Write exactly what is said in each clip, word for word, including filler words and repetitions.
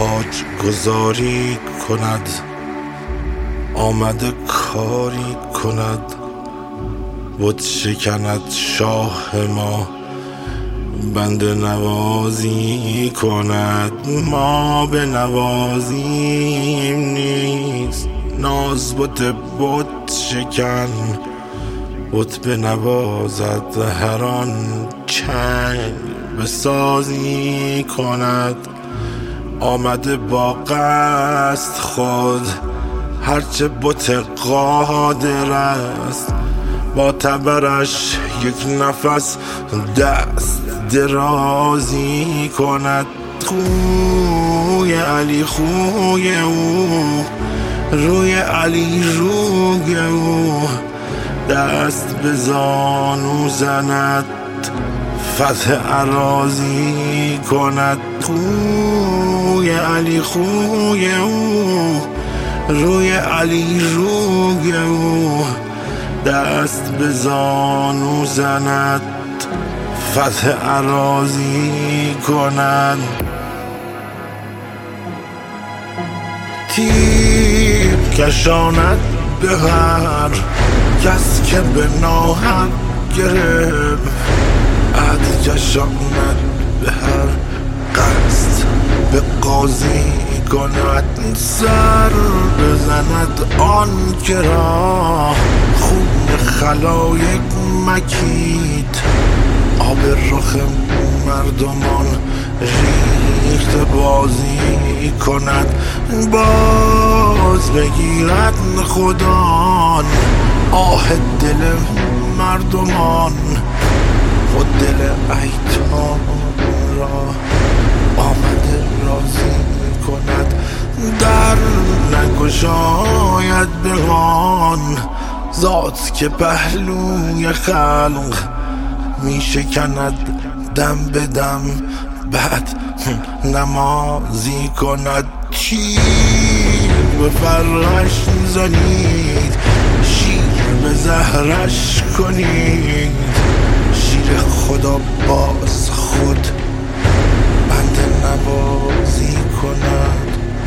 تاج گذاری کند، آمده کاری کند، بت شکند شاه ما، بنده نوازی کند. ما به نوازیم نیست، ناز بت بت شکن، بت به نوازد هر آن چنگ به سازی کند. آمده با قصد خود، هرچه بت قادر است، با تبرش یک نفس دست درازی کند. خوی علی خوی او، روی علی روی او، دست به زانو زند، فتح اراضی کند. خوی علی خوی او، روی علی روی او، دست به زانو زند، فتح اراضی کند. تیر کشاند به هر کس که به ناحق گرفت، عهد کشاند به هر قصد به قاضی کند. سر بزند آن که را خون خلایق مکید، آب رخ مردمان ریخت بازی کند. باز بگیرد خدان آه دل مردمان، خود دل ایتام را آمده راضی کند. در نگشاید به آن ذات که پهلوی خلق می شکند دم به دم، بعد نمازی کند. تیر به فرش زنید، شیر به زهرش کنید، شیر خدا باز خود بنده نوازی کند.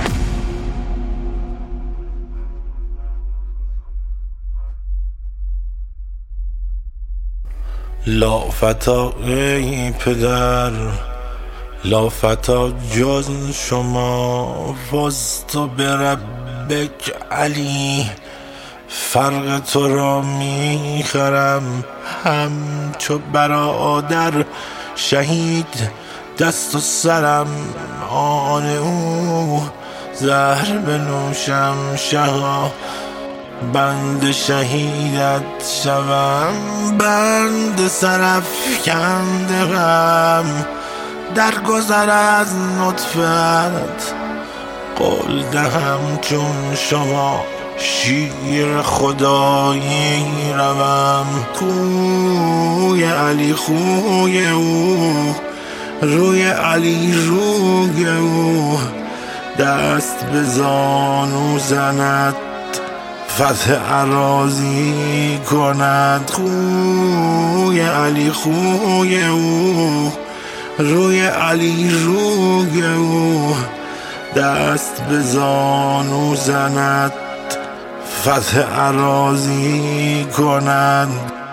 لا فتا ای پدر، لا فتا جز شما، فزت بربک علی، فرق تو را میخرم همچو برادر شهید. دست و سرم آن او، زهر بنوشم شها، بند شهیدت شوم، بند سرافکنده غم. در گذر از نطفت قول دهم چون شما، شیر خدایی روم. خوی علی خوی او، روی علی روی او، دست به زانو زند، فتح اراضی کند. خوی علی خوی او، روی علی روی او، دست به زانو زند، فتح اراضی کند.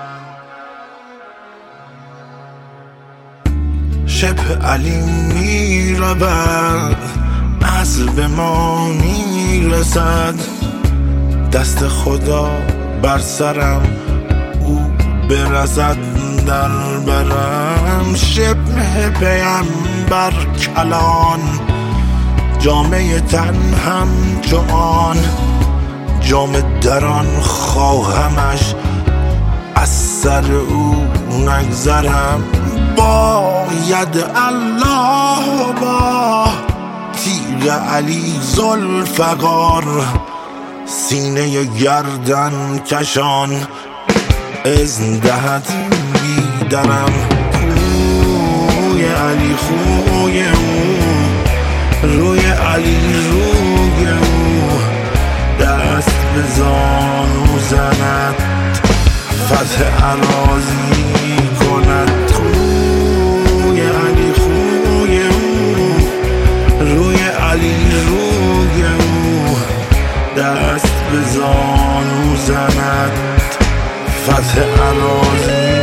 شبه علی می رود، اصل به ما می رسد، دست خدا بر سرم او برسد در برم. شبه پیمبر کلان، جامعه تن همچو آن، جام دران خواهمش از سر او نگذرم. باید الله با تیغ علی ذوالفقار، سینه گردن کشان اذن دهد بیدرم. خوی علی خوی او، روی علی روی او، دست به زانو زند، فتح اراضی کند. خوی علی خوی او، روی علی دست به زانو زند فتح اراضی